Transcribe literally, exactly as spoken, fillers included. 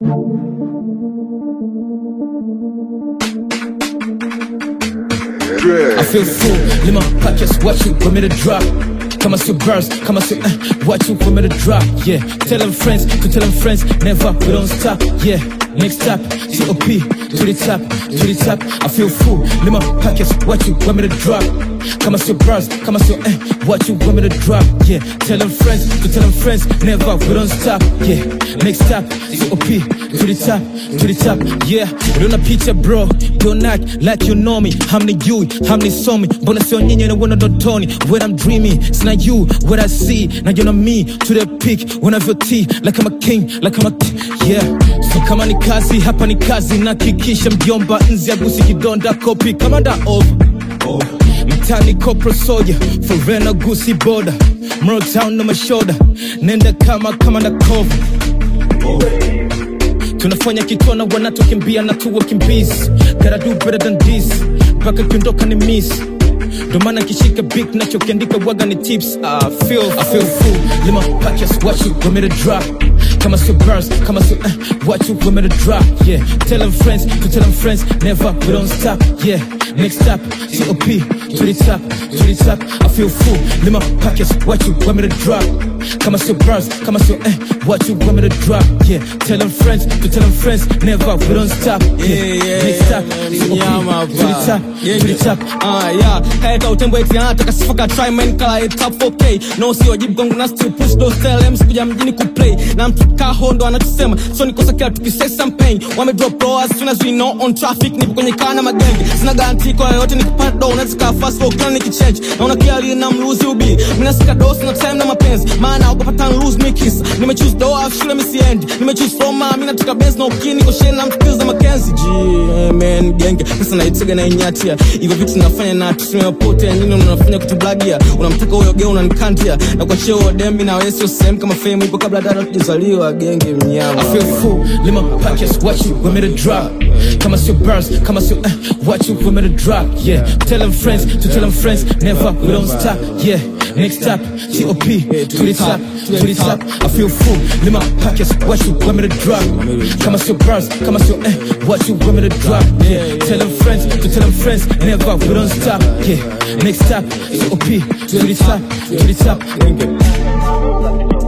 I feel full, in my pockets, watch you, want me to drop. Come on, your bars, come on, uh, watch you, want me to drop, yeah. Tell them friends, to tell them friends, never, we don't stop, yeah. Next stop, T O P, to the top, to the top. I feel full, in my pockets, watch you, want me to drop. Come on, your bars, come on, your, uh, watch you, want me to drop, yeah. Tell them friends, to tell them friends, never, we don't stop, yeah. Next stop, T O P, to the top, to the top, yeah. Don't a picture, bro, don't act like you know me. How many you, how many saw me? Bona sio nyinyi na wana dotoni. When I'm dreaming, it's not you, what I see. Now you know me, to the peak, when I feel tea, like I'm a king, like I'm a king, yeah. So kama ni kazi, hapa ni kazi, nakikisha mjomba, nzi ya gusi kidonda, kopi, kama da over. Oh. Mtani corporate soldier, foreigner gusi border, Mro town on my shoulder, nenda kama kama na cover. Oh. Tunafanya kitona wanatukimbia na tuwa kimbizi. Gotta do better than this, baka kundoka ni miss. Domana kishika big nacho kiandika waga ni tips. I feel, I feel full, in my pockets, watch you, want me to drop. Come on, your bars, come on, uh, watch you, want me to drop, yeah. Tell them friends, to tell them friends, never, we don't stop, yeah. Next stop, T O P, to the top, to the top. I feel full, in my pockets, watch you, want me to drop. Come on, your bars, come on, uh, watch you, want me to drop, yeah. Tell them friends, to tell them friends, never, we don't stop, yeah. Yeah, yeah, next stop, T O P, yeah, to the top, yeah, to the top. Ah, yeah. Hey, ka utembo eti anataka sifaka try man kala it top four K. No si wajibu gongo na still push those tell them sikuja mjini kuplay. Na mtuka hondo anatusema, so nikosa kila tukisay some pain. Wame drop low as soon as we know on traffic. Nipo kwenye kana magenge, sina garanti kwa yote nikipata do. Unazika fast flow kila nikichange. Na unakiali na mluzi ubi. Mina sika dose na time na mapenzi. Maana ukapata lose me kiss. Nime choose do off shule misi end. Nime choose flow ma, mina tuka benz no kini. Niko share na mtukiza Mackenzie. G, man, genge. Pesa na itiga na inyatia. Hivyo vitu nafanya na tusime pote. Nini unafanya kutublagia. Unamtaka uyo geo unanikantia. Na kwa cheo dembi na wesio same kama fame. Ipo kabla dada tujizaliwa genge mnyama. I feel full, in my pockets, watch you, want me to drop. Come on, your bars, come on, your, uh, watch you, want me to drop, yeah. Tell them friends, to tell them friends, never, we don't stop, yeah. Next stop, T O P, to the top, to the top. I feel full, in my pockets, watch you, want me to drop. Come on, your bars, come on, your, uh, watch you, want me to drop, yeah. Tell them friends, to tell them friends, never, we don't stop, yeah. Next stop, T O P, to the top, to the top.